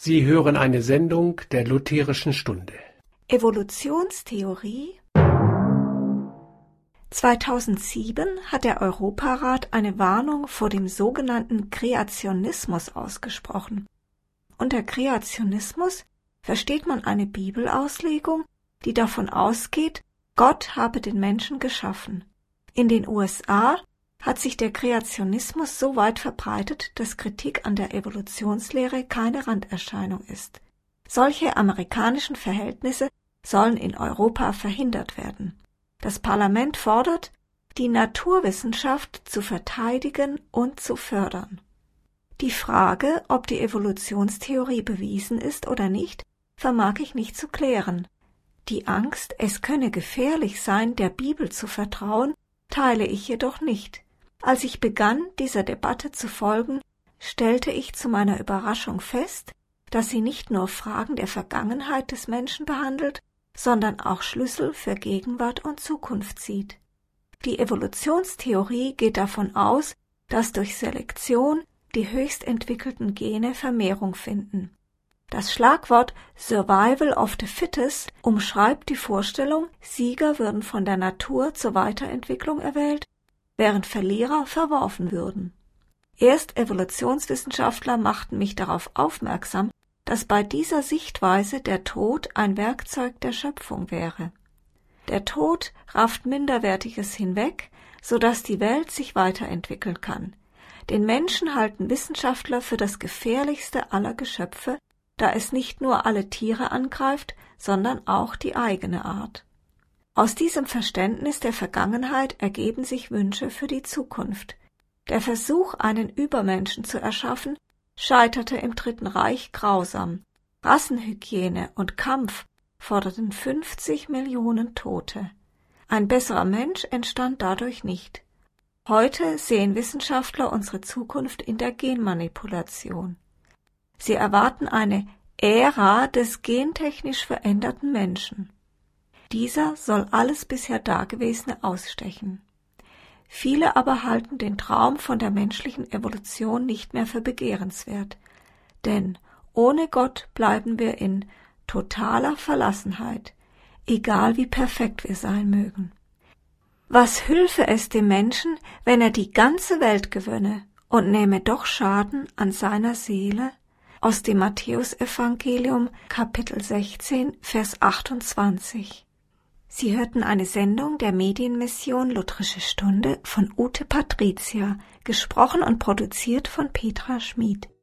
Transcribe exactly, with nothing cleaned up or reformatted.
Sie hören eine Sendung der Lutherischen Stunde. Evolutionstheorie. zweitausendsieben hat der Europarat eine Warnung vor dem sogenannten Kreationismus ausgesprochen. Unter Kreationismus versteht man eine Bibelauslegung, die davon ausgeht, Gott habe den Menschen geschaffen. In den U S A hat sich der Kreationismus so weit verbreitet, dass Kritik an der Evolutionslehre keine Randerscheinung ist. Solche amerikanischen Verhältnisse sollen in Europa verhindert werden. Das Parlament fordert, die Naturwissenschaft zu verteidigen und zu fördern. Die Frage, ob die Evolutionstheorie bewiesen ist oder nicht, vermag ich nicht zu klären. Die Angst, es könne gefährlich sein, der Bibel zu vertrauen, teile ich jedoch nicht. Als ich begann, dieser Debatte zu folgen, stellte ich zu meiner Überraschung fest, dass sie nicht nur Fragen der Vergangenheit des Menschen behandelt, sondern auch Schlüssel für Gegenwart und Zukunft zieht. Die Evolutionstheorie geht davon aus, dass durch Selektion die höchst entwickelten Gene Vermehrung finden. Das Schlagwort Survival of the Fittest umschreibt die Vorstellung, Sieger würden von der Natur zur Weiterentwicklung erwählt, während Verlierer verworfen würden. Erst Evolutionswissenschaftler machten mich darauf aufmerksam, dass bei dieser Sichtweise der Tod ein Werkzeug der Schöpfung wäre. Der Tod rafft Minderwertiges hinweg, sodass die Welt sich weiterentwickeln kann. Den Menschen halten Wissenschaftler für das gefährlichste aller Geschöpfe, da es nicht nur alle Tiere angreift, sondern auch die eigene Art. Aus diesem Verständnis der Vergangenheit ergeben sich Wünsche für die Zukunft. Der Versuch, einen Übermenschen zu erschaffen, scheiterte im Dritten Reich grausam. Rassenhygiene und Kampf forderten fünfzig Millionen Tote. Ein besserer Mensch entstand dadurch nicht. Heute sehen Wissenschaftler unsere Zukunft in der Genmanipulation. Sie erwarten eine Ära des gentechnisch veränderten Menschen. Dieser soll alles bisher Dagewesene ausstechen. Viele aber halten den Traum von der menschlichen Evolution nicht mehr für begehrenswert, denn ohne Gott bleiben wir in totaler Verlassenheit, egal wie perfekt wir sein mögen. Was hülfe es dem Menschen, wenn er die ganze Welt gewönne und nähme doch Schaden an seiner Seele? Aus dem Matthäusevangelium, Kapitel sechzehn, Vers achtundzwanzig. Sie hörten eine Sendung der Medienmission Lutherische Stunde von Ute Patricia, gesprochen und produziert von Petra Schmid.